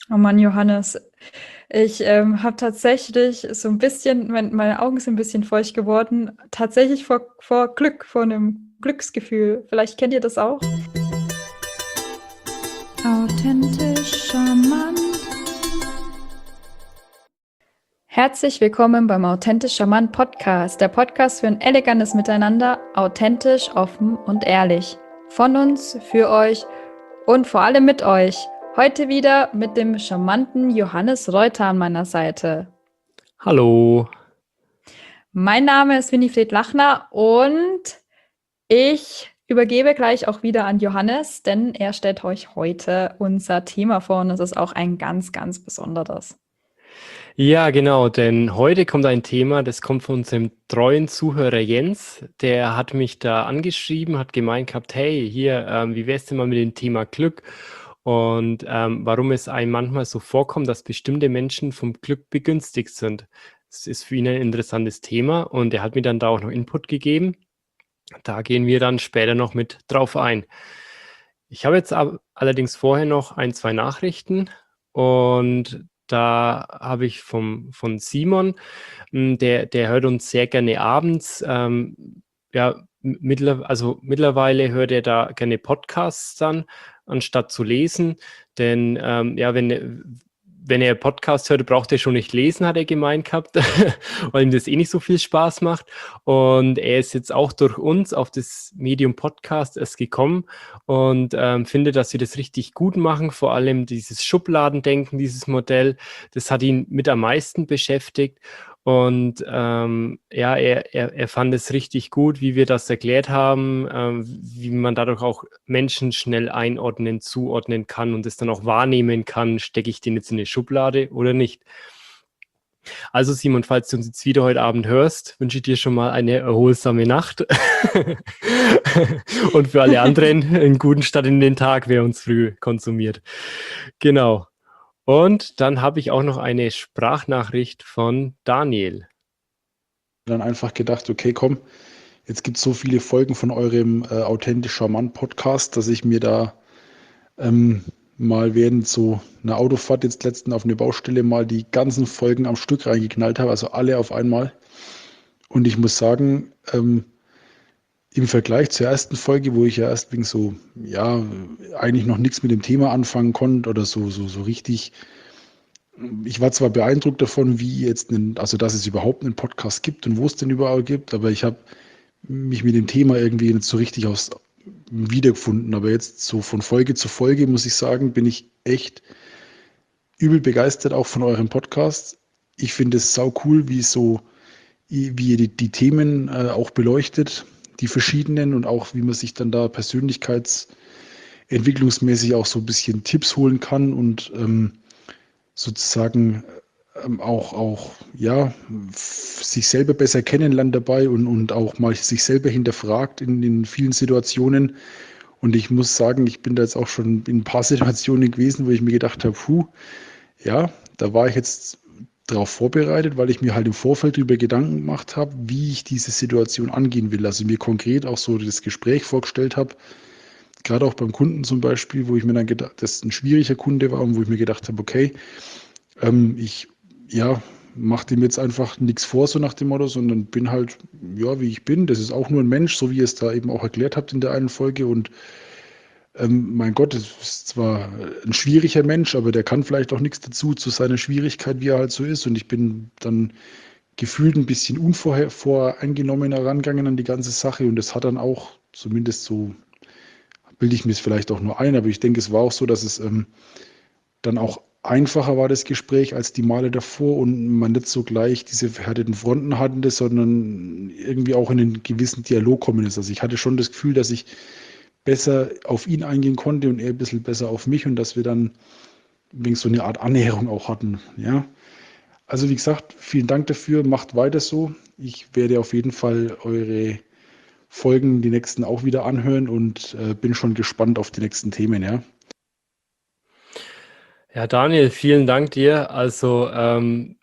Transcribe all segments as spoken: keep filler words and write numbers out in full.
Oh Mann, Johannes, ich ähm, habe tatsächlich so ein bisschen, mein, meine Augen sind ein bisschen feucht geworden, tatsächlich vor, vor Glück, vor einem Glücksgefühl. Vielleicht kennt ihr das auch. Authentisch charmant. Herzlich willkommen beim Authentisch Charmant Podcast, der Podcast für ein elegantes Miteinander, authentisch, offen und ehrlich. Von uns, für euch und vor allem mit euch. Heute wieder mit dem charmanten Johannes Reuter an meiner Seite. Hallo. Mein Name ist Winifred Lachner und ich übergebe gleich auch wieder an Johannes, denn er stellt euch heute unser Thema vor und es ist auch ein ganz, ganz besonderes. Ja, genau, denn heute kommt ein Thema, das kommt von unserem treuen Zuhörer Jens. Der hat mich da angeschrieben, hat gemeint gehabt, hey, hier, ähm, wie wär's denn mal mit dem Thema Glück? Und ähm, warum es einem manchmal so vorkommt, dass bestimmte Menschen vom Glück begünstigt sind. Das ist für ihn ein interessantes Thema und er hat mir dann da auch noch Input gegeben. Da gehen wir dann später noch mit drauf ein. Ich habe jetzt ab- allerdings vorher noch ein, zwei Nachrichten und da habe ich vom, von Simon, m, der, der hört uns sehr gerne abends. Ähm, ja, m- mittler, also mittlerweile hört er da gerne Podcasts dann, anstatt zu lesen. Denn ähm, ja, wenn, wenn er Podcast hört, braucht er schon nicht lesen, hat er gemeint gehabt, weil ihm das eh nicht so viel Spaß macht. Und er ist jetzt auch durch uns auf das Medium Podcast erst gekommen und ähm, finde, dass wir das richtig gut machen. Vor allem dieses Schubladendenken, dieses Modell, das hat ihn mit am meisten beschäftigt. Und ähm, ja, er, er, er fand es richtig gut, wie wir das erklärt haben, ähm, wie man dadurch auch Menschen schnell einordnen, zuordnen kann und es dann auch wahrnehmen kann, stecke ich den jetzt in eine Schublade oder nicht. Also Simon, falls du uns jetzt wieder heute Abend hörst, wünsche ich dir schon mal eine erholsame Nacht. Und für alle anderen einen guten Start in den Tag, wer uns früh konsumiert. Genau. Und dann habe ich auch noch eine Sprachnachricht von Daniel. Dann einfach gedacht, okay, komm, jetzt gibt es so viele Folgen von eurem äh, authentisch charmant Podcast, dass ich mir da ähm, mal während so einer Autofahrt jetzt letztens auf eine Baustelle mal die ganzen Folgen am Stück reingeknallt habe, also alle auf einmal. Und ich muss sagen, ähm, im Vergleich zur ersten Folge, wo ich ja erst wegen so, ja, eigentlich noch nichts mit dem Thema anfangen konnte oder so, so, so richtig. Ich war zwar beeindruckt davon, wie jetzt, einen, also dass es überhaupt einen Podcast gibt und wo es den überall gibt, aber ich habe mich mit dem Thema irgendwie nicht so richtig aus wiedergefunden. Aber jetzt so von Folge zu Folge, muss ich sagen, bin ich echt übel begeistert auch von eurem Podcast. Ich finde es sau cool, wie so, wie ihr die, die Themen äh, auch beleuchtet, die verschiedenen und auch wie man sich dann da persönlichkeitsentwicklungsmäßig auch so ein bisschen Tipps holen kann und ähm, sozusagen ähm, auch, auch ja, f- sich selber besser kennenlernt dabei und, und auch mal sich selber hinterfragt in den vielen Situationen. Und ich muss sagen, ich bin da jetzt auch schon in ein paar Situationen gewesen, wo ich mir gedacht habe, puh, ja, da war ich jetzt darauf vorbereitet, weil ich mir halt im Vorfeld darüber Gedanken gemacht habe, wie ich diese Situation angehen will. Also mir konkret auch so das Gespräch vorgestellt habe, gerade auch beim Kunden zum Beispiel, wo ich mir dann gedacht, das ein schwieriger Kunde war und wo ich mir gedacht habe, okay, ähm, ich, ja, mache dem jetzt einfach nichts vor, so nach dem Motto, sondern bin halt, ja, wie ich bin. Das ist auch nur ein Mensch, so wie ihr es da eben auch erklärt habt in der einen Folge. Und ähm, mein Gott, das ist zwar ein schwieriger Mensch, aber der kann vielleicht auch nichts dazu, zu seiner Schwierigkeit, wie er halt so ist. Und ich bin dann gefühlt ein bisschen unvoreingenommen herangegangen an die ganze Sache. Und das hat dann auch, zumindest so bilde ich mir es vielleicht auch nur ein, aber ich denke, es war auch so, dass es ähm, dann auch einfacher war das Gespräch als die Male davor und man nicht so gleich diese verhärteten Fronten hatte, sondern irgendwie auch in einen gewissen Dialog kommen ist. Also ich hatte schon das Gefühl, dass ich besser auf ihn eingehen konnte und er ein bisschen besser auf mich und dass wir dann wegen so eine Art Annäherung auch hatten. Ja, also wie gesagt, vielen Dank dafür, macht weiter so. Ich werde auf jeden Fall eure Folgen, die nächsten auch wieder anhören und äh, bin schon gespannt auf die nächsten Themen, ja. Ja, Daniel, vielen Dank dir. Also ähm,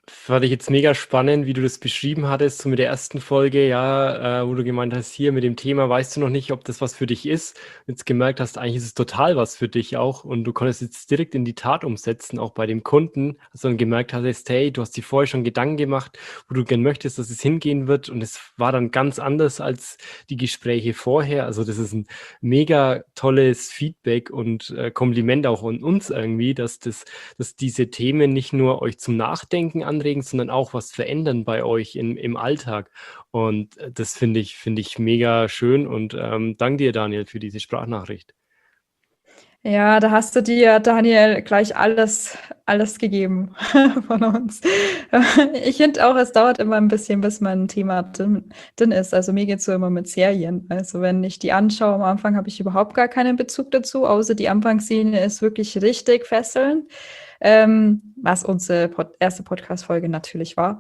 fand ich jetzt mega spannend, wie du das beschrieben hattest, so mit der ersten Folge, ja, äh, wo du gemeint hast, hier mit dem Thema weißt du noch nicht, ob das was für dich ist. Jetzt gemerkt hast, eigentlich ist es total was für dich auch und du konntest jetzt direkt in die Tat umsetzen, auch bei dem Kunden, dass du dann gemerkt hast, hey, du hast dir vorher schon Gedanken gemacht, wo du gern möchtest, dass es hingehen wird und es war dann ganz anders als die Gespräche vorher. Also das ist ein mega tolles Feedback und äh, Kompliment auch an uns irgendwie, dass das, dass diese Themen nicht nur euch zum Nachdenken anregen, sondern auch was verändern bei euch in, im Alltag. Und äh, das finde ich, finde ich mega schön und ähm, danke dir, Daniel, für diese Sprachnachricht. Ja, da hast du dir, Daniel, gleich alles, alles gegeben von uns. Ich finde auch, es dauert immer ein bisschen, bis mein Thema drin, drin ist. Also mir geht es so immer mit Serien. Also wenn ich die anschaue, am Anfang habe ich überhaupt gar keinen Bezug dazu, außer die Anfangsszene ist wirklich richtig fesselnd. Ähm, was unsere Pod erste Podcast-Folge natürlich war.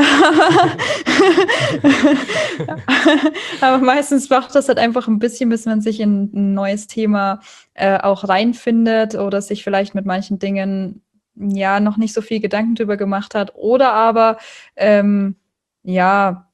Aber meistens braucht das halt einfach ein bisschen, bis man sich in ein neues Thema äh, auch reinfindet oder sich vielleicht mit manchen Dingen ja noch nicht so viel Gedanken drüber gemacht hat. Oder aber ähm, ja,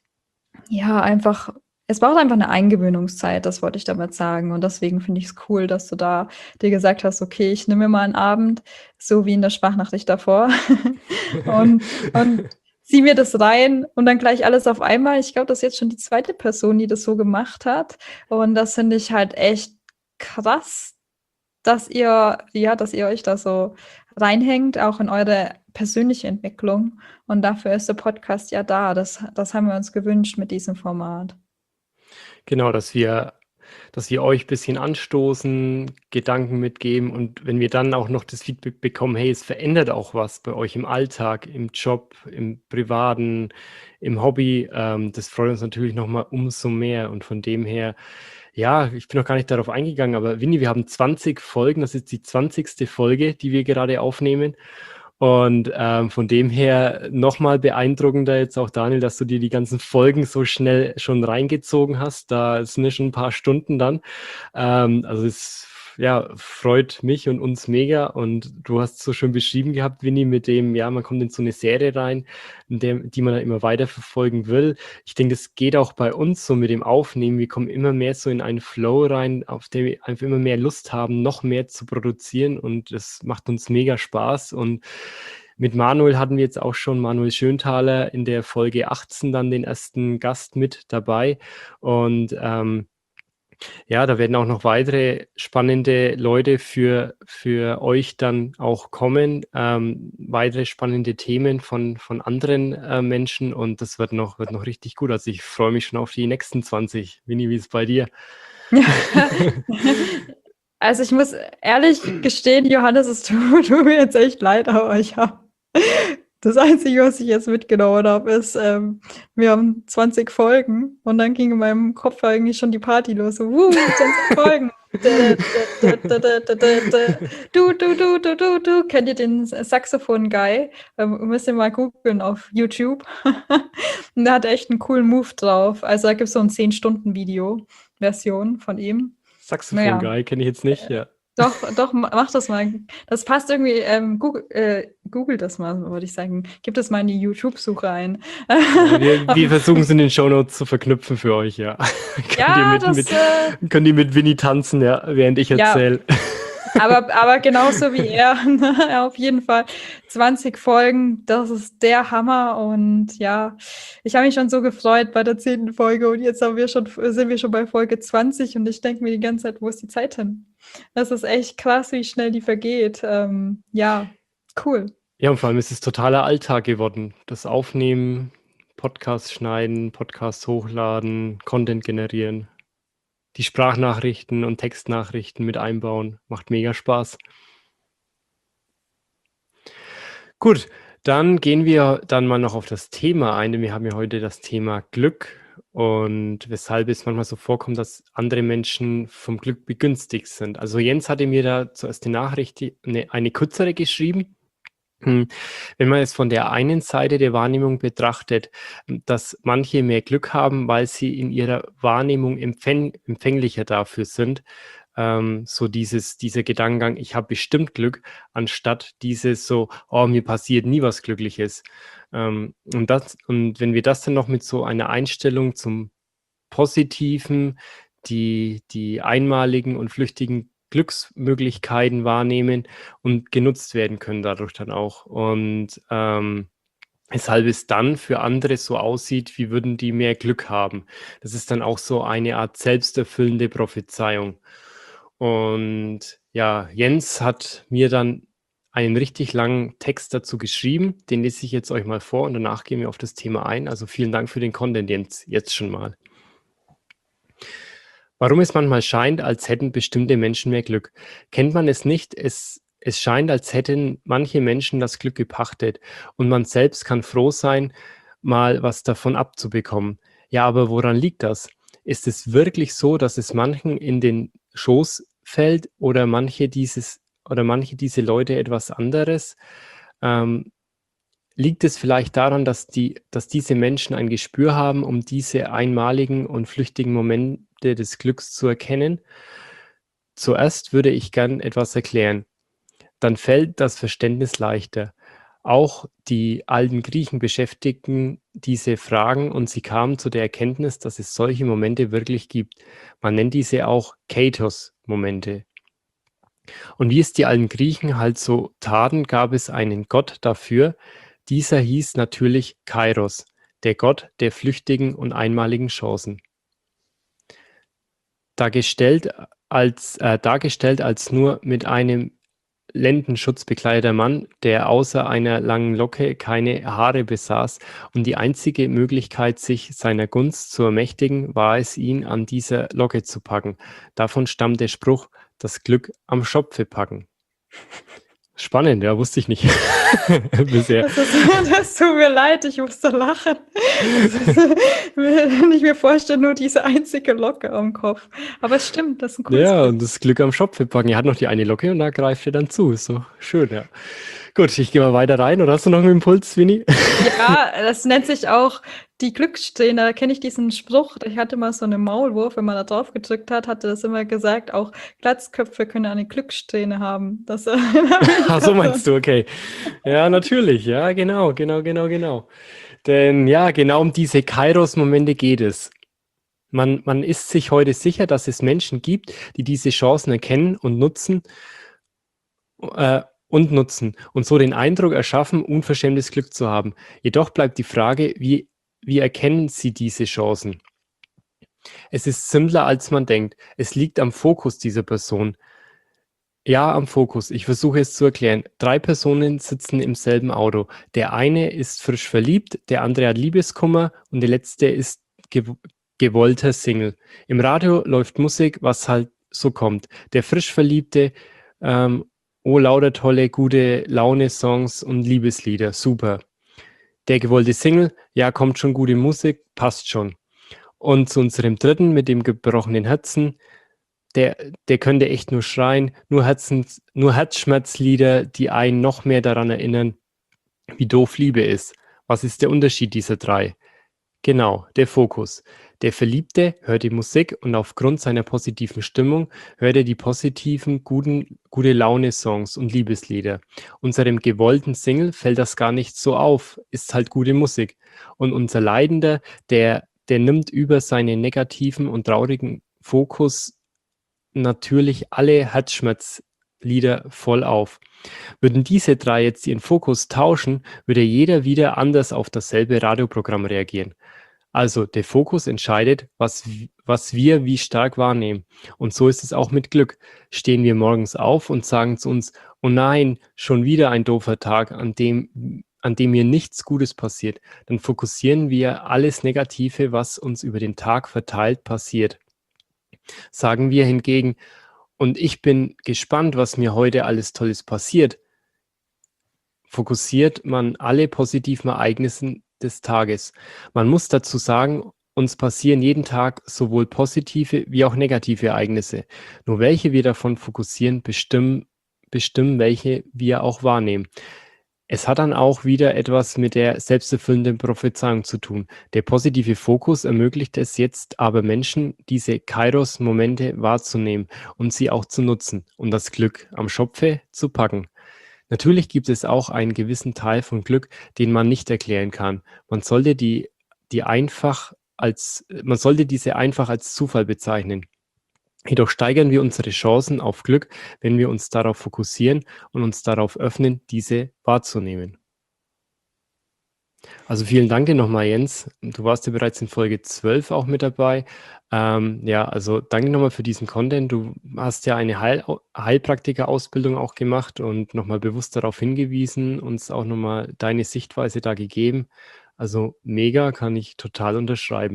ja, einfach, es braucht einfach eine Eingewöhnungszeit, das wollte ich damit sagen. Und deswegen finde ich es cool, dass du da dir gesagt hast, okay, ich nehme mir mal einen Abend, so wie in der Sprachnachricht davor. und, und zieh mir das rein und dann gleich alles auf einmal. Ich glaube, das ist jetzt schon die zweite Person, die das so gemacht hat. Und das finde ich halt echt krass, dass ihr, ja, dass ihr euch da so reinhängt, auch in eure persönliche Entwicklung. Und dafür ist der Podcast ja da. Das, das haben wir uns gewünscht mit diesem Format. Genau, dass wir, dass wir euch ein bisschen anstoßen, Gedanken mitgeben und wenn wir dann auch noch das Feedback bekommen, hey, es verändert auch was bei euch im Alltag, im Job, im Privaten, im Hobby, ähm, das freut uns natürlich nochmal umso mehr und von dem her, ja, ich bin noch gar nicht darauf eingegangen, aber Winnie, wir haben zwanzig Folgen, das ist die zwanzigste Folge, die wir gerade aufnehmen. Und ähm, von dem her nochmal beeindruckender jetzt auch, Daniel, dass du dir die ganzen Folgen so schnell schon reingezogen hast. Da sind ja schon ein paar Stunden dann. Ähm, also es ja, freut mich und uns mega. Und du hast es so schön beschrieben gehabt, Winnie, mit dem, ja, man kommt in so eine Serie rein, in der, die man dann immer weiter verfolgen will. Ich denke, das geht auch bei uns so mit dem Aufnehmen. Wir kommen immer mehr so in einen Flow rein, auf dem wir einfach immer mehr Lust haben, noch mehr zu produzieren. Und das macht uns mega Spaß. Und mit Manuel hatten wir jetzt auch schon, Manuel Schönthaler, in der Folge achtzehn dann den ersten Gast mit dabei. Und ähm, ja, da werden auch noch weitere spannende Leute für, für euch dann auch kommen, ähm, weitere spannende Themen von, von anderen äh, Menschen und das wird noch, wird noch richtig gut. Also ich freue mich schon auf die nächsten zwanzig. Winnie, wie ist es bei dir? Also ich muss ehrlich gestehen, Johannes, es tut, tut mir jetzt echt leid, aber ich habe das Einzige, was ich jetzt mitgenommen habe, ist, ähm, wir haben zwanzig Folgen und dann ging in meinem Kopf eigentlich schon die Party los. So, wuh, zwanzig Folgen. Du, du, du, du, du, du. Kennt ihr den Saxophon-Guy? Ähm, müsst ihr mal googeln auf YouTube. Und der hat echt einen coolen Move drauf. Also da gibt es so ein zehn-Stunden-Video-Version von ihm. Saxophon-Guy, naja. Kenne ich jetzt nicht, ja. Doch, doch, mach das mal. Das passt irgendwie, ähm, Google, äh, Google das mal, würde ich sagen. Gib das mal in die YouTube-Suche ein. Ja, wir, wir versuchen es in den Shownotes zu verknüpfen für euch, ja. Ja, könnt, ihr mit, das, mit, äh, könnt ihr mit Winnie tanzen, ja, während ich erzähle. Ja. Aber, aber genauso wie er, auf jeden Fall zwanzig Folgen, das ist der Hammer und ja, ich habe mich schon so gefreut bei der zehnten Folge und jetzt haben wir schon, sind wir schon bei Folge zwanzig und ich denke mir die ganze Zeit, wo ist die Zeit hin? Das ist echt krass, wie schnell die vergeht. Ähm, ja, cool. Ja, und vor allem ist es totaler Alltag geworden. Das Aufnehmen, Podcasts schneiden, Podcasts hochladen, Content generieren. Die Sprachnachrichten und Textnachrichten mit einbauen. Macht mega Spaß. Gut, dann gehen wir dann mal noch auf das Thema ein, denn wir haben ja heute das Thema Glück und weshalb es manchmal so vorkommt, dass andere Menschen vom Glück begünstigt sind. Also Jens hatte mir da zuerst die Nachricht, eine, eine kürzere geschrieben. Wenn man es von der einen Seite der Wahrnehmung betrachtet, dass manche mehr Glück haben, weil sie in ihrer Wahrnehmung empfäng- empfänglicher dafür sind, ähm, so dieses, dieser Gedankengang, ich habe bestimmt Glück, anstatt dieses so, oh, mir passiert nie was Glückliches. Ähm, und, das, und wenn wir das dann noch mit so einer Einstellung zum Positiven, die, die einmaligen und flüchtigen Glücksmöglichkeiten wahrnehmen und genutzt werden können dadurch dann auch. Und ähm, weshalb es dann für andere so aussieht, wie würden die mehr Glück haben. Das ist dann auch so eine Art selbsterfüllende Prophezeiung. Und ja, Jens hat mir dann einen richtig langen Text dazu geschrieben. Den lese ich jetzt euch mal vor und danach gehen wir auf das Thema ein. Also vielen Dank für den Content, Jens, jetzt schon mal. Warum es manchmal scheint, als hätten bestimmte Menschen mehr Glück. Kennt man es nicht? Es, es scheint, als hätten manche Menschen das Glück gepachtet und man selbst kann froh sein, mal was davon abzubekommen. Ja, aber woran liegt das? Ist es wirklich so, dass es manchen in den Schoß fällt oder manche dieses oder manche diese Leute etwas anderes? Ähm, liegt es vielleicht daran, dass die, dass diese Menschen ein Gespür haben, um diese einmaligen und flüchtigen Momente des Glücks zu erkennen? Zuerst würde ich gern etwas erklären. Dann fällt das Verständnis leichter. Auch die alten Griechen beschäftigten diese Fragen und sie kamen zu der Erkenntnis, dass es solche Momente wirklich gibt. Man nennt diese auch Kairos-Momente. Und wie es die alten Griechen halt so taten, gab es einen Gott dafür. Dieser hieß natürlich Kairos, der Gott der flüchtigen und einmaligen Chancen. Dargestellt als, äh, dargestellt als nur mit einem Lendenschutz bekleideter Mann, der außer einer langen Locke keine Haare besaß, und die einzige Möglichkeit, sich seiner Gunst zu ermächtigen, war es, ihn an dieser Locke zu packen. Davon stammt der Spruch, das Glück am Schopfe packen. Spannend, ja, wusste ich nicht bisher. Das, ist, das tut mir leid, ich musste lachen. Ist, wenn ich mir vorstelle, nur diese einzige Locke am Kopf. Aber es stimmt, das ist ein cooles Ja, Bild. und das Glück am Schopfe packen. Er hat noch die eine Locke und da greift er dann zu. Ist so schön, ja. Gut, ich gehe mal weiter rein. Oder hast du noch einen Impuls, Winnie? Ja, das nennt sich auch die Glückssträhne. Da kenne ich diesen Spruch. Ich hatte mal so einen Maulwurf, wenn man da drauf gedrückt hat, hatte das immer gesagt, auch Glatzköpfe können eine Glückssträhne haben. Das, Ach, so meinst du, okay. Ja, natürlich. Ja, genau, genau, genau, genau. Denn ja, genau um diese Kairos-Momente geht es. Man, man ist sich heute sicher, dass es Menschen gibt, die diese Chancen erkennen und nutzen, äh, und nutzen und so den Eindruck erschaffen, unverschämtes Glück zu haben. Jedoch bleibt die Frage, wie, wie erkennen sie diese Chancen? Es ist simpler, als man denkt. Es liegt am Fokus dieser Person. Ja, am Fokus. Ich versuche es zu erklären. Drei Personen sitzen im selben Auto. Der eine ist frisch verliebt, der andere hat Liebeskummer und der letzte ist gew gewollter Single. Im Radio läuft Musik, was halt so kommt. Der frisch Verliebte, ähm, oh, lauter tolle, gute Laune-Songs und Liebeslieder, super. Der gewollte Single, ja, kommt schon gute Musik, passt schon. Und zu unserem dritten mit dem gebrochenen Herzen, der, der könnte echt nur schreien, nur, Herzens, nur Herzschmerzlieder, die einen noch mehr daran erinnern, wie doof Liebe ist. Was ist der Unterschied dieser drei? Genau, der Fokus. Der Verliebte hört die Musik und aufgrund seiner positiven Stimmung hört er die positiven, guten, gute Laune-Songs und Liebeslieder. Unserem gewollten Single fällt das gar nicht so auf, ist halt gute Musik. Und unser Leidender, der, der nimmt über seinen negativen und traurigen Fokus natürlich alle Herzschmerzlieder voll auf. Würden diese drei jetzt ihren Fokus tauschen, würde jeder wieder anders auf dasselbe Radioprogramm reagieren. Also der Fokus entscheidet, was, was wir wie stark wahrnehmen. Und so ist es auch mit Glück. Stehen wir morgens auf und sagen zu uns, oh nein, schon wieder ein doofer Tag, an dem, an dem mir nichts Gutes passiert, dann fokussieren wir alles Negative, was uns über den Tag verteilt passiert. Sagen wir hingegen, und ich bin gespannt, was mir heute alles Tolles passiert, fokussiert man alle positiven Ereignisse des Tages. Man muss dazu sagen, uns passieren jeden Tag sowohl positive wie auch negative Ereignisse. Nur welche wir davon fokussieren, bestimmen, bestimmen welche wir auch wahrnehmen. Es hat dann auch wieder etwas mit der selbsterfüllenden Prophezeiung zu tun. Der positive Fokus ermöglicht es jetzt aber Menschen, diese Kairos-Momente wahrzunehmen und sie auch zu nutzen und das Glück am Schopfe zu packen. Natürlich gibt es auch einen gewissen Teil von Glück, den man nicht erklären kann. Man sollte die, die einfach als, man sollte diese einfach als Zufall bezeichnen. Jedoch steigern wir unsere Chancen auf Glück, wenn wir uns darauf fokussieren und uns darauf öffnen, diese wahrzunehmen. Also vielen Dank dir nochmal, Jens. Du warst ja bereits in Folge zwölf auch mit dabei. Ähm, ja, also danke nochmal für diesen Content. Du hast ja eine Heil Heilpraktiker-Ausbildung auch gemacht und nochmal bewusst darauf hingewiesen, uns auch nochmal deine Sichtweise da gegeben. Also mega, kann ich total unterschreiben.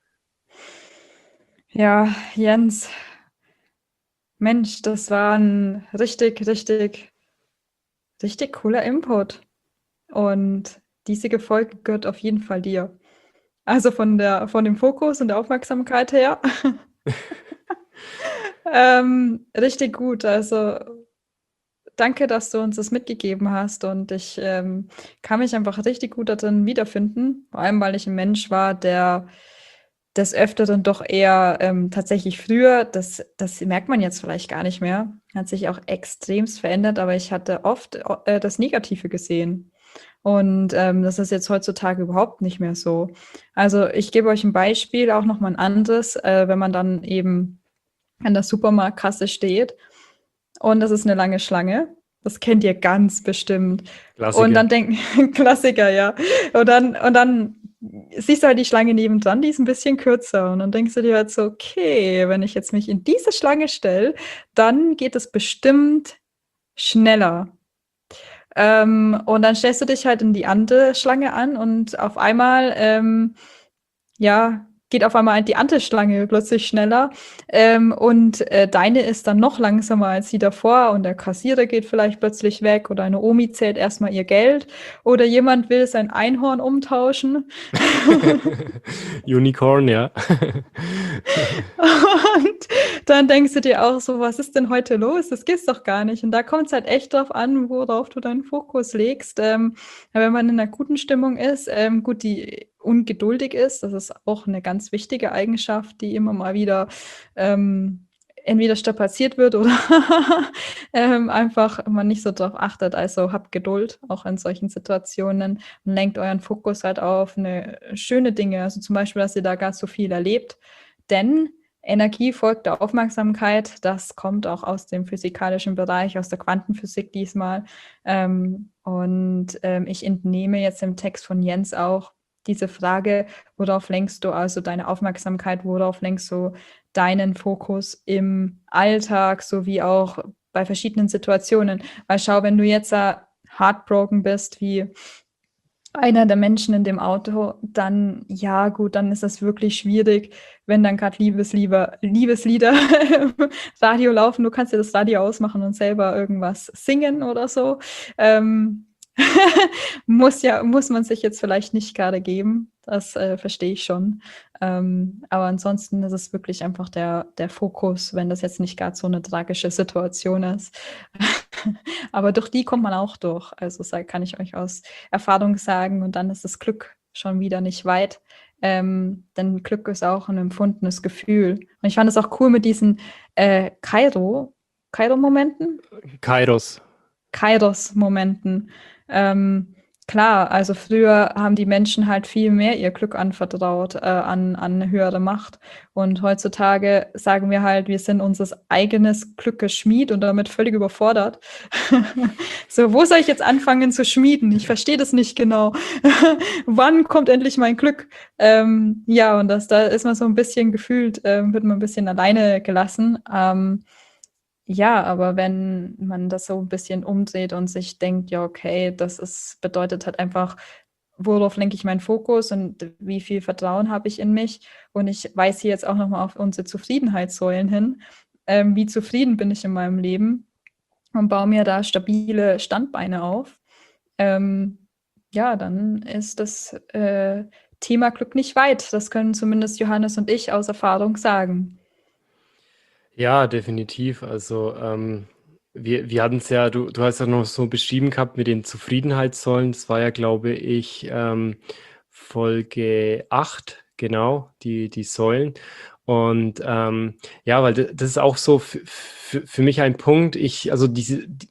Ja, Jens, Mensch, das war ein richtig, richtig, richtig cooler Input. Und diese Folge gehört auf jeden Fall dir. Also von der, von dem Fokus und der Aufmerksamkeit her. ähm, richtig gut. Also danke, dass du uns das mitgegeben hast. Und ich ähm, kann mich einfach richtig gut darin wiederfinden. Vor allem, weil ich ein Mensch war, der des Öfteren doch eher ähm, tatsächlich früher, das, das merkt man jetzt vielleicht gar nicht mehr, hat sich auch extremst verändert, aber ich hatte oft äh, das Negative gesehen. Und ähm, das ist jetzt heutzutage überhaupt nicht mehr so. Also ich gebe euch ein Beispiel, auch noch mal ein anderes, äh, wenn man dann eben an der Supermarktkasse steht und das ist eine lange Schlange. Das kennt ihr ganz bestimmt. Klassiker. Und dann denken, Klassiker, ja. Und dann, und dann siehst du halt die Schlange nebendran, die ist ein bisschen kürzer. Und dann denkst du dir halt so, okay, wenn ich jetzt mich in diese Schlange stelle, dann geht es bestimmt schneller. Ähm, und dann stellst du dich halt in die andere Schlange an und auf einmal, ähm, ja, geht auf einmal die andere Schlange plötzlich schneller. Ähm, und äh, deine ist dann noch langsamer als die davor und der Kassierer geht vielleicht plötzlich weg oder eine Omi zählt erstmal ihr Geld oder jemand will sein Einhorn umtauschen. Unicorn, ja. Und dann denkst du dir auch so, was ist denn heute los? Das gibt's doch gar nicht. Und da kommt es halt echt drauf an, worauf du deinen Fokus legst. Ähm, wenn man in einer guten Stimmung ist, ähm, gut, die ungeduldig ist, das ist auch eine ganz wichtige Eigenschaft, die immer mal wieder ähm, entweder strapaziert wird oder ähm, einfach man nicht so drauf achtet. Also habt Geduld auch in solchen Situationen und lenkt euren Fokus halt auf eine schöne Dinge. Also zum Beispiel, dass ihr da gar so viel erlebt. Denn Energie folgt der Aufmerksamkeit. Das kommt auch aus dem physikalischen Bereich, aus der Quantenphysik diesmal. Ähm, und ähm, ich entnehme jetzt im Text von Jens auch diese Frage, worauf lenkst du also deine Aufmerksamkeit, worauf lenkst du deinen Fokus im Alltag sowie auch bei verschiedenen Situationen. Weil schau, wenn du jetzt uh, heartbroken bist, wie einer der Menschen in dem Auto, dann, ja gut, dann ist das wirklich schwierig, wenn dann gerade Liebeslieder, Liebeslieder im Radio laufen. Du kannst dir das Radio ausmachen und selber irgendwas singen oder so. Ähm, muss ja, muss man sich jetzt vielleicht nicht gerade geben. Das äh, verstehe ich schon. Ähm, aber ansonsten ist es wirklich einfach der, der Fokus, wenn das jetzt nicht gerade so eine tragische Situation ist. Aber durch die kommt man auch durch. Also kann ich euch aus Erfahrung sagen. Und dann ist das Glück schon wieder nicht weit. Ähm, denn Glück ist auch ein empfundenes Gefühl. Und ich fand es auch cool mit diesen äh, Kairo, Kairo-Momenten? Kairos. Kairos-Momenten. Ähm, klar, also früher haben die Menschen halt viel mehr ihr Glück anvertraut äh, an, an eine höhere Macht. Und heutzutage sagen wir halt, wir sind unser eigenes Glück Schmied und damit völlig überfordert. So, wo soll ich jetzt anfangen zu schmieden? Ich verstehe das nicht genau. Wann kommt endlich mein Glück? Ähm, ja, und das, da ist man so ein bisschen gefühlt, äh, wird man ein bisschen alleine gelassen. Ähm, Ja, aber wenn man das so ein bisschen umdreht und sich denkt, ja, okay, das ist bedeutet halt einfach, worauf lenke ich meinen Fokus und wie viel Vertrauen habe ich in mich? Und ich weise hier jetzt auch noch mal auf unsere Zufriedenheitssäulen hin. Ähm, wie zufrieden bin ich in meinem Leben und baue mir da stabile Standbeine auf? Ähm, ja, dann ist das äh, Thema Glück nicht weit. Das können zumindest Johannes und ich aus Erfahrung sagen. Ja, definitiv. Also ähm, Wir, wir hatten es ja, du, du hast ja noch so beschrieben gehabt mit den Zufriedenheitssäulen. Das war ja, glaube ich, ähm, Folge acht, genau, die, die Säulen. Und ähm, ja, weil das, das ist auch so für, für, für mich ein Punkt. Ich, also diese, die,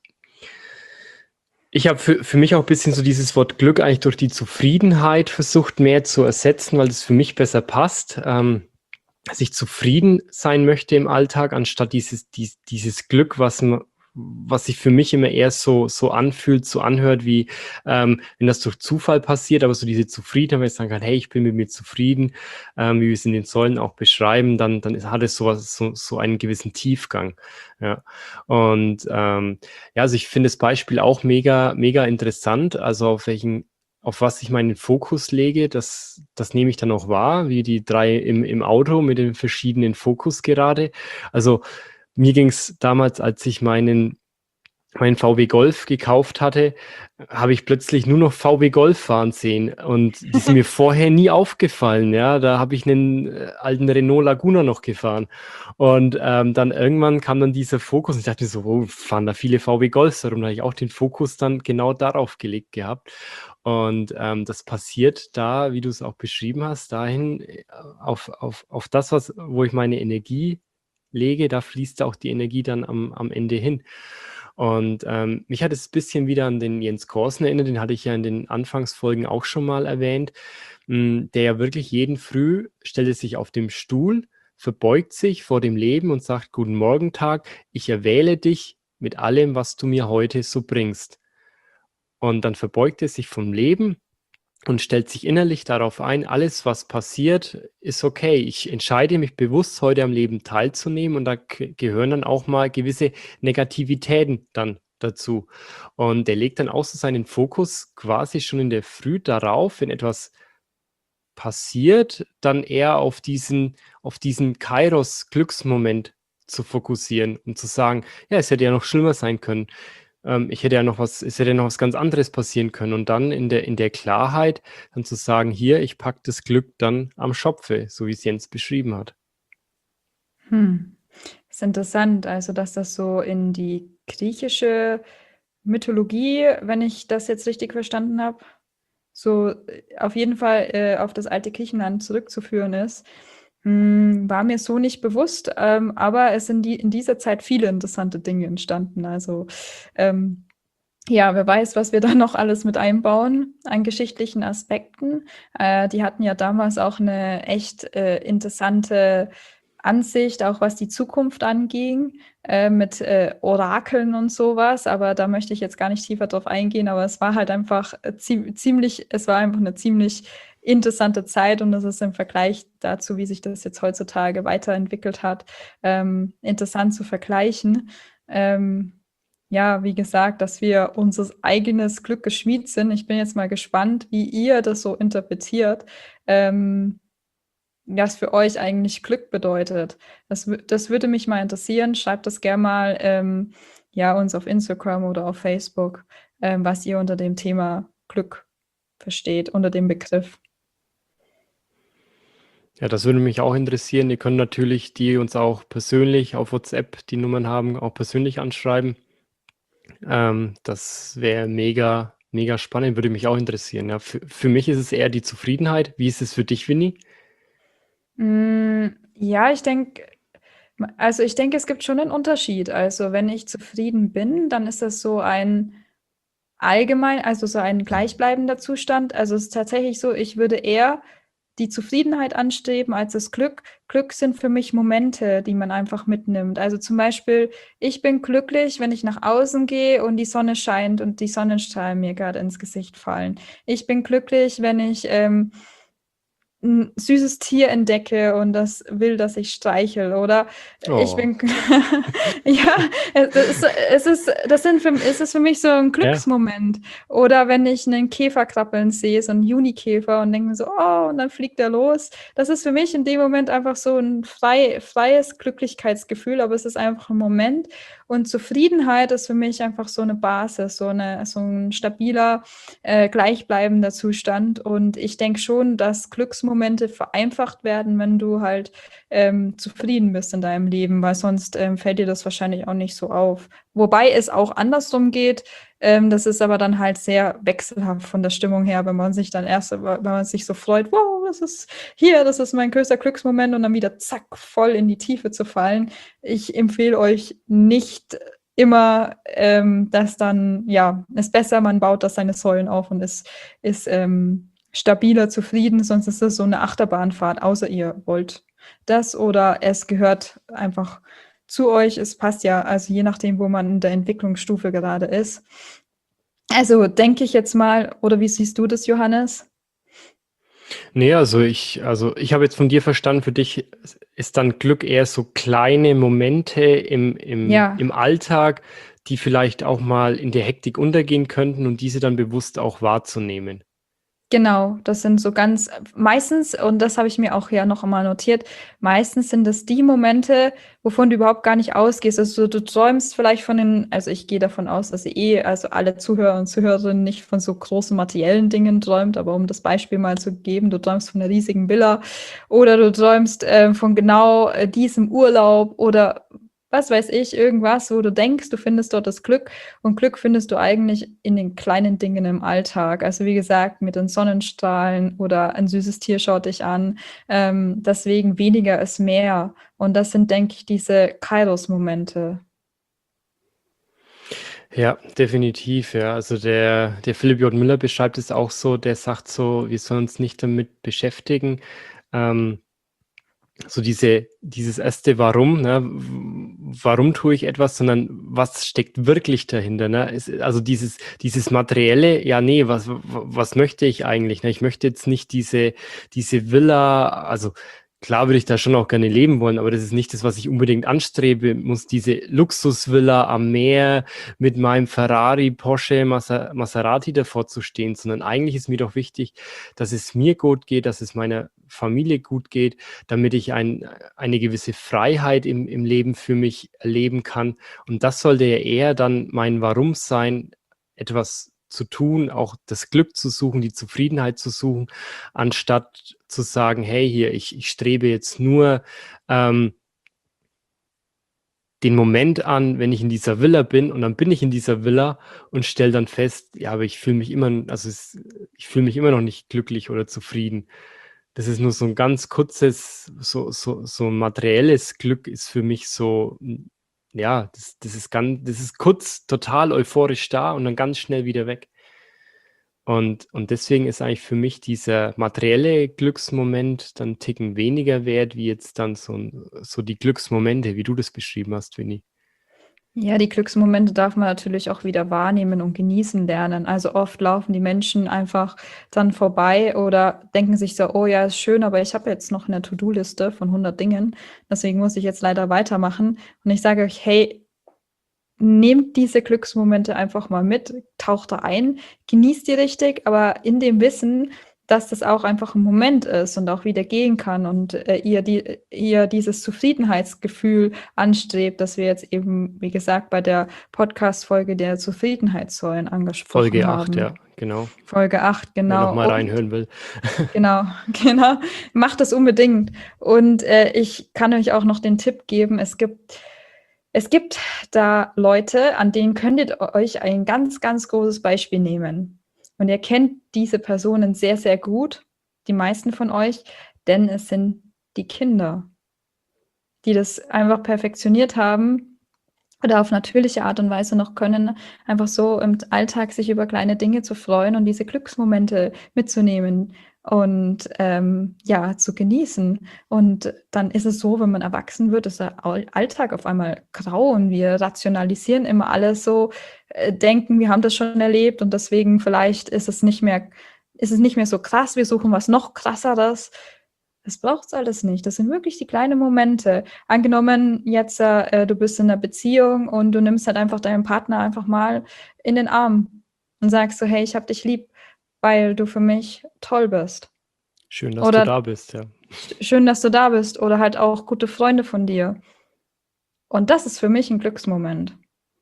ich habe für, für mich auch ein bisschen so dieses Wort Glück eigentlich durch die Zufriedenheit versucht, mehr zu ersetzen, weil das für mich besser passt. Ähm, dass ich zufrieden sein möchte im Alltag, anstatt dieses, dies, dieses Glück, was, m- was sich für mich immer eher so, so anfühlt, so anhört, wie ähm, wenn das durch Zufall passiert, aber so diese Zufriedenheit, wenn ich sagen kann, hey, ich bin mit mir zufrieden, ähm, wie wir es in den Säulen auch beschreiben, dann, dann ist, hat es sowas, so, so einen gewissen Tiefgang. Ja. Und ähm, ja, also ich finde das Beispiel auch mega, mega interessant, also auf welchen auf was ich meinen Fokus lege, das, das nehme ich dann auch wahr, wie die drei im, im Auto mit den verschiedenen Fokus gerade. Also mir ging es damals, als ich meinen, meinen V W Golf gekauft hatte, habe ich plötzlich nur noch V W Golf fahren sehen und die sind mir vorher nie aufgefallen. Ja, da habe ich einen äh, alten Renault Laguna noch gefahren und ähm, dann irgendwann kam dann dieser Fokus und ich dachte mir so, oh, fahren da viele V W Golfs herum, da habe ich auch den Fokus dann genau darauf gelegt gehabt. Und ähm, das passiert da, wie du es auch beschrieben hast, dahin äh, auf, auf, auf das, was, wo ich meine Energie lege, da fließt auch die Energie dann am, am Ende hin. Und ähm, mich hat es ein bisschen wieder an den Jens Korsen erinnert, den hatte ich ja in den Anfangsfolgen auch schon mal erwähnt, mh, der ja wirklich jeden Früh stellt er sich auf dem Stuhl, verbeugt sich vor dem Leben und sagt, guten Morgen Tag, ich erwähle dich mit allem, was du mir heute so bringst. Und dann verbeugt er sich vom Leben und stellt sich innerlich darauf ein, alles, was passiert, ist okay. Ich entscheide mich bewusst, heute am Leben teilzunehmen und da g- gehören dann auch mal gewisse Negativitäten dann dazu. Und er legt dann auch so seinen Fokus quasi schon in der Früh darauf, wenn etwas passiert, dann eher auf diesen, auf diesen Kairos-Glücksmoment zu fokussieren und zu sagen, ja, es hätte ja noch schlimmer sein können. Ähm, ich hätte ja noch was, es hätte ja noch was ganz anderes passieren können. Und dann in der, in der Klarheit dann zu sagen, hier, ich packe das Glück dann am Schopfe, so wie es Jens beschrieben hat. Hm. Ist interessant, also dass das so in die griechische Mythologie, wenn ich das jetzt richtig verstanden habe, so äh, auf jeden Fall äh, auf das alte Griechenland zurückzuführen ist. Hm, war mir so nicht bewusst, ähm, aber es sind die, in dieser Zeit viele interessante Dinge entstanden. Also ähm, ja, wer weiß, was wir da noch alles mit einbauen an geschichtlichen Aspekten. Äh, die hatten ja damals auch eine echt äh, interessante Ansicht, auch was die Zukunft anging, äh, mit äh, Orakeln und sowas. Aber da möchte ich jetzt gar nicht tiefer drauf eingehen. Aber es war halt einfach äh, zie ziemlich, es war einfach eine ziemlich interessante Zeit und das ist im Vergleich dazu, wie sich das jetzt heutzutage weiterentwickelt hat, ähm, interessant zu vergleichen. Ähm, ja, wie gesagt, dass wir unser eigenes Glück geschmiedet sind. Ich bin jetzt mal gespannt, wie ihr das so interpretiert, ähm, was für euch eigentlich Glück bedeutet. Das, wü- das würde mich mal interessieren. Schreibt das gerne mal ähm, ja, uns auf Instagram oder auf Facebook, ähm, was ihr unter dem Thema Glück versteht, unter dem Begriff. Ja, das würde mich auch interessieren. Ihr könnt natürlich die uns auch persönlich auf WhatsApp, die Nummern haben, auch persönlich anschreiben. Ähm, das wäre mega, mega spannend, würde mich auch interessieren. Ja, für, für mich ist es eher die Zufriedenheit. Wie ist es für dich, Winnie? Mm, ja, ich denke, also ich denke, es gibt schon einen Unterschied. Also wenn ich zufrieden bin, dann ist das so ein allgemein, also so ein gleichbleibender Zustand. Also es ist tatsächlich so, ich würde eher die Zufriedenheit anstreben als das Glück. Glück sind für mich Momente, die man einfach mitnimmt. Also zum Beispiel, ich bin glücklich, wenn ich nach außen gehe und die Sonne scheint und die Sonnenstrahlen mir gerade ins Gesicht fallen. Ich bin glücklich, wenn ich ähm, ein süßes Tier entdecke und das will, dass ich streichel, oder ich Oh, bin, ja, es ist, es ist, das sind für, es ist für mich so ein ja. Glücksmoment. Oder wenn ich einen Käfer krabbeln sehe, so einen Junikäfer und denke mir so, oh, und dann fliegt er los. Das ist für mich in dem Moment einfach so ein frei, freies Glücklichkeitsgefühl, aber es ist einfach ein Moment. Und Zufriedenheit ist für mich einfach so eine Basis, so eine, so ein stabiler, äh, gleichbleibender Zustand. Und ich denke schon, dass Glücksmomente vereinfacht werden, wenn du halt ähm, zufrieden bist in deinem Leben, weil sonst ähm, fällt dir das wahrscheinlich auch nicht so auf. Wobei es auch andersrum geht. Ähm, das ist aber dann halt sehr wechselhaft von der Stimmung her, wenn man sich dann erst, wenn man sich so freut, wow, das ist hier, das ist mein größter Glücksmoment und dann wieder zack, voll in die Tiefe zu fallen. Ich empfehle euch nicht immer, ähm, dass dann, ja, ist besser, man baut das seine Säulen auf und ist, ist ähm, stabiler, zufrieden, sonst ist das so eine Achterbahnfahrt, außer ihr wollt das oder es gehört einfach zu euch. Es passt ja, also je nachdem, wo man in der Entwicklungsstufe gerade ist. Also denke ich jetzt mal, oder wie siehst du das, Johannes? Nee, also ich, also ich habe jetzt von dir verstanden, für dich ist dann Glück eher so kleine Momente im, im, Ja. im Alltag, die vielleicht auch mal in der Hektik untergehen könnten und diese dann bewusst auch wahrzunehmen. Genau, das sind so ganz meistens, und das habe ich mir auch ja noch einmal notiert, meistens sind das die Momente, wovon du überhaupt gar nicht ausgehst. Also du träumst vielleicht von den, also ich gehe davon aus, dass ihr eh, also alle Zuhörer und Zuhörerinnen nicht von so großen materiellen Dingen träumt, aber um das Beispiel mal zu geben, du träumst von einer riesigen Villa oder du träumst äh, von genau äh, diesem Urlaub oder was weiß ich, irgendwas, wo du denkst, du findest dort das Glück. Und Glück findest du eigentlich in den kleinen Dingen im Alltag. Also wie gesagt, mit den Sonnenstrahlen oder ein süßes Tier schaut dich an. Ähm, deswegen weniger ist mehr. Und das sind, denke ich, diese Kairos-Momente. Ja, definitiv, ja. Also der, der Philipp J. Müller beschreibt es auch so, der sagt so, wir sollen uns nicht damit beschäftigen. Ähm, so diese, dieses erste Warum, ne? Warum tue ich etwas, sondern was steckt wirklich dahinter, ne? Es, also dieses, dieses materielle, ja, nee, was, was möchte ich eigentlich, ne? Ich möchte jetzt nicht diese, diese Villa, also klar würde ich da schon auch gerne leben wollen, aber das ist nicht das, was ich unbedingt anstrebe. Muss diese Luxusvilla am Meer mit meinem Ferrari, Porsche, Maserati davor zu stehen, sondern eigentlich ist mir doch wichtig, dass es mir gut geht, dass es meiner Familie gut geht, damit ich ein, eine gewisse Freiheit im, im Leben für mich erleben kann. Und das sollte ja eher dann mein Warum sein, etwas zu tun, auch das Glück zu suchen, die Zufriedenheit zu suchen, anstatt zu sagen, hey, hier, ich, ich strebe jetzt nur ähm, den Moment an, wenn ich in dieser Villa bin und dann bin ich in dieser Villa und stelle dann fest, ja, aber ich fühle mich immer, also es, ich fühle mich immer noch nicht glücklich oder zufrieden. Das ist nur so ein ganz kurzes, so, so, so ein materielles Glück ist für mich so, ja, das, das ist ganz, das ist kurz total euphorisch da und dann ganz schnell wieder weg. Und, und deswegen ist eigentlich für mich dieser materielle Glücksmoment dann einen Ticken weniger wert, wie jetzt dann so, so die Glücksmomente, wie du das beschrieben hast, Winnie. Ja, die Glücksmomente darf man natürlich auch wieder wahrnehmen und genießen lernen. Also oft laufen die Menschen einfach dann vorbei oder denken sich so, oh ja, ist schön, aber ich habe jetzt noch eine To-Do-Liste von hundert Dingen. Deswegen muss ich jetzt leider weitermachen. Und ich sage euch, hey, nehmt diese Glücksmomente einfach mal mit, taucht da ein, genießt die richtig, aber in dem Wissen, dass das auch einfach ein Moment ist und auch wieder gehen kann und äh, ihr, die, ihr dieses Zufriedenheitsgefühl anstrebt, das wir jetzt eben, wie gesagt, bei der Podcast-Folge der Zufriedenheitssäulen angesprochen Folge haben. acht, ja, genau. Folge acht, genau. Wer noch mal Und- reinhören will. Genau, genau. Macht das unbedingt. Und äh, ich kann euch auch noch den Tipp geben, es gibt, es gibt da Leute, an denen könnt ihr euch ein ganz, ganz großes Beispiel nehmen. Und ihr kennt diese Personen sehr, sehr gut, die meisten von euch, denn es sind die Kinder, die das einfach perfektioniert haben oder auf natürliche Art und Weise noch können, einfach so im Alltag sich über kleine Dinge zu freuen und diese Glücksmomente mitzunehmen und ähm, ja, zu genießen. Und dann ist es so, wenn man erwachsen wird, ist der Alltag auf einmal grau und wir rationalisieren immer alles so, äh, denken, wir haben das schon erlebt und deswegen vielleicht ist es nicht mehr, ist es nicht mehr so krass, wir suchen was noch krasseres. Das braucht es alles nicht. Das sind wirklich die kleinen Momente. Angenommen, jetzt äh, du bist in einer Beziehung und du nimmst halt einfach deinen Partner einfach mal in den Arm und sagst so, hey, ich hab dich lieb, weil du für mich toll bist. Schön, dass Oder du da bist, ja. schön, dass du da bist. Oder halt auch gute Freunde von dir. Und das ist für mich ein Glücksmoment.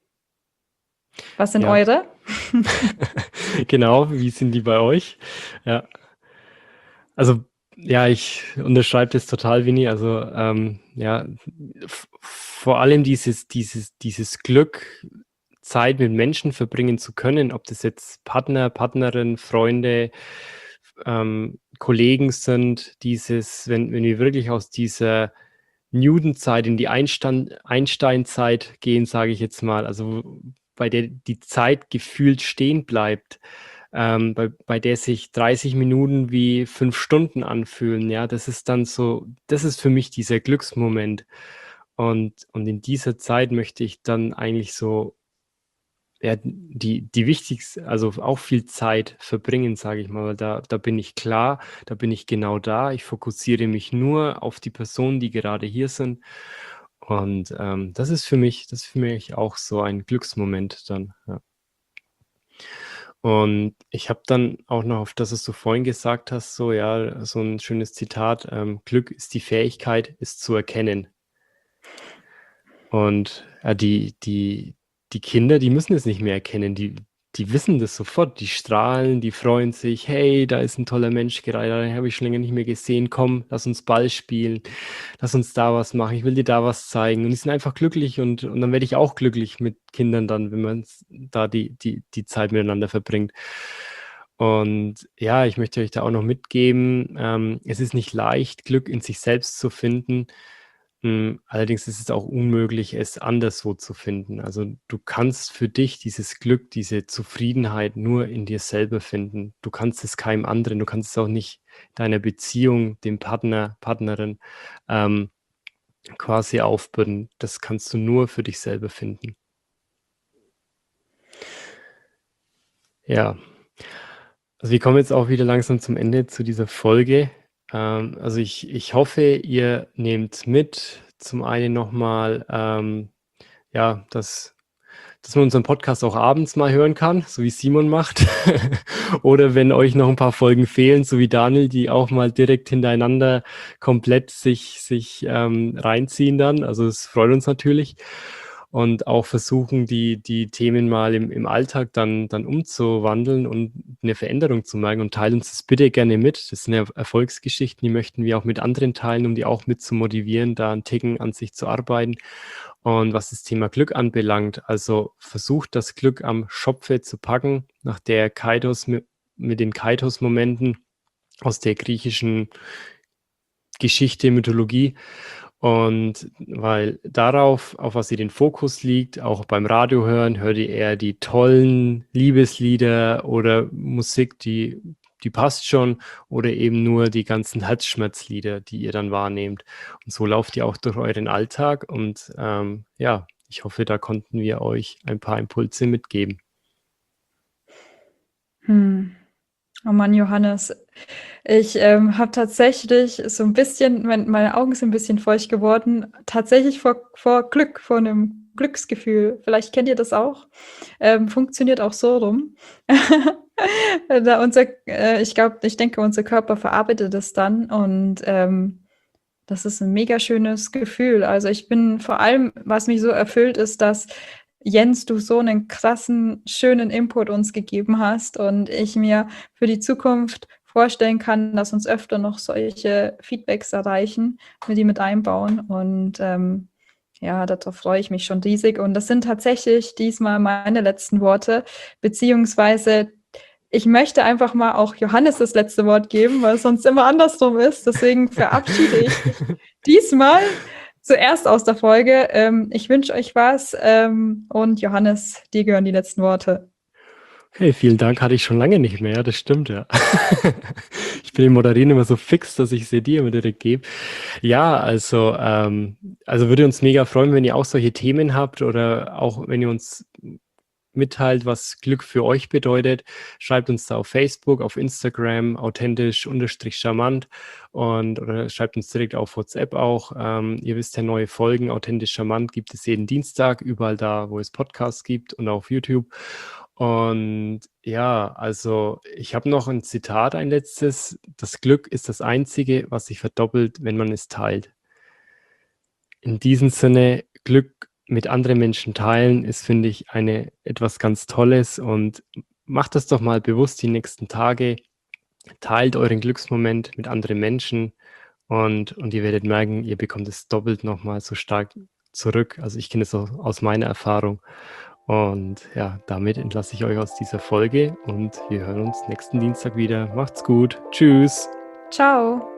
Was sind Ja. eure? Genau, wie sind die bei euch? Ja. Also Ja, ich unterschreibe das total, Winnie. Also ähm, ja, f- vor allem dieses, dieses, dieses Glück, Zeit mit Menschen verbringen zu können, ob das jetzt Partner, Partnerin, Freunde, ähm, Kollegen sind, dieses, wenn, wenn wir wirklich aus dieser Newton-Zeit in die Einstein, Einstein-Zeit gehen, sage ich jetzt mal, also bei der die Zeit gefühlt stehen bleibt, ähm, bei, bei der sich dreißig Minuten wie fünf Stunden anfühlen, ja, das ist dann so, das ist für mich dieser Glücksmoment. Und, und in dieser Zeit möchte ich dann eigentlich so, ja, die, die wichtigste, also auch viel Zeit verbringen, sage ich mal, weil da, da bin ich klar, da bin ich genau da. Ich fokussiere mich nur auf die Personen, die gerade hier sind. Und ähm, das ist für mich, das ist für mich auch so ein Glücksmoment dann. Ja. Und ich habe dann auch noch auf das, was du vorhin gesagt hast, so ja, so ein schönes Zitat, ähm, Glück ist die Fähigkeit, es zu erkennen. Und ja, die, die, die Kinder, die müssen es nicht mehr erkennen, die, die wissen das sofort, die strahlen, die freuen sich, hey, da ist ein toller Mensch gerade, den habe ich schon länger nicht mehr gesehen, komm, lass uns Ball spielen, lass uns da was machen, ich will dir da was zeigen. Und die sind einfach glücklich und, und dann werde ich auch glücklich mit Kindern dann, wenn man da die, die, die Zeit miteinander verbringt. Und ja, ich möchte euch da auch noch mitgeben, ähm, es ist nicht leicht, Glück in sich selbst zu finden. Mm, Allerdings ist es auch unmöglich, es anderswo zu finden. Also du kannst für dich dieses Glück, diese Zufriedenheit nur in dir selber finden. Du kannst es keinem anderen, du kannst es auch nicht deiner Beziehung, dem Partner, Partnerin ähm, quasi aufbürden. Das kannst du nur für dich selber finden. Ja, also wir kommen jetzt auch wieder langsam zum Ende zu dieser Folge. Ähm, also ich, ich hoffe, ihr nehmt mit zum einen nochmal, ähm, ja, dass, dass man unseren Podcast auch abends mal hören kann, so wie Simon macht. Oder wenn euch noch ein paar Folgen fehlen, so wie Daniel, die auch mal direkt hintereinander komplett sich, sich ähm, reinziehen dann. Also es freut uns natürlich. Und auch versuchen, die, die Themen mal im, im Alltag dann, dann umzuwandeln und eine Veränderung zu merken. Und teilen uns das bitte gerne mit. Das sind ja Erfolgsgeschichten, die möchten wir auch mit anderen teilen, um die auch mit zu motivieren, da einen Ticken an sich zu arbeiten. Und was das Thema Glück anbelangt, also versucht das Glück am Schopfe zu packen, nach der Kairos mit, mit den Kairos-Momenten aus der griechischen Geschichte, Mythologie. Und weil darauf, auf was ihr den Fokus liegt, auch beim Radio hören, hört ihr eher die tollen Liebeslieder oder Musik, die, die passt schon, oder eben nur die ganzen Herzschmerzlieder, die ihr dann wahrnehmt. Und so lauft ihr auch durch euren Alltag. Und ähm, ja, ich hoffe, da konnten wir euch ein paar Impulse mitgeben. Hm. Oh Mann, Johannes, ich ähm, habe tatsächlich so ein bisschen, mein, meine Augen sind ein bisschen feucht geworden, tatsächlich vor, vor Glück, vor einem Glücksgefühl. Vielleicht kennt ihr das auch. Ähm, funktioniert auch so rum. Da unser, äh, ich glaube, ich denke, unser Körper verarbeitet es dann und ähm, das ist ein mega schönes Gefühl. Also ich bin vor allem, was mich so erfüllt, ist, dass Jens, du so einen krassen, schönen Input uns gegeben hast und ich mir für die Zukunft vorstellen kann, dass uns öfter noch solche Feedbacks erreichen, wir die mit einbauen und ähm, ja, darauf freue ich mich schon riesig. Und das sind tatsächlich diesmal meine letzten Worte, beziehungsweise ich möchte einfach mal auch Johannes das letzte Wort geben, weil es sonst immer andersrum ist. Deswegen verabschiede ich mich diesmal zuerst aus der Folge. Ähm, ich wünsche euch was ähm, und Johannes, dir gehören die letzten Worte. Hey, vielen Dank, hatte ich schon lange nicht mehr, das stimmt, ja. Ich bin im Moderieren immer so fix, dass ich sie dir immer direkt gebe. Ja, also, ähm, also würde uns mega freuen, wenn ihr auch solche Themen habt oder auch wenn ihr uns mitteilt, was Glück für euch bedeutet. Schreibt uns da auf Facebook, auf Instagram, authentisch unterstrich charmant und oder schreibt uns direkt auf WhatsApp auch. Ähm, ihr wisst ja, neue Folgen authentisch charmant gibt es jeden Dienstag, überall da, wo es Podcasts gibt und auf YouTube. Und ja, also ich habe noch ein Zitat, ein letztes. Das Glück ist das Einzige, was sich verdoppelt, wenn man es teilt. In diesem Sinne, Glück mit anderen Menschen teilen ist, finde ich, eine etwas ganz Tolles und macht das doch mal bewusst die nächsten Tage. teilt euren Glücksmoment mit anderen Menschen und, und ihr werdet merken, ihr bekommt es doppelt nochmal so stark zurück. Also ich kenne es auch aus meiner Erfahrung. Und ja, damit entlasse ich euch aus dieser Folge und wir hören uns nächsten Dienstag wieder. Macht's gut. Tschüss. Ciao.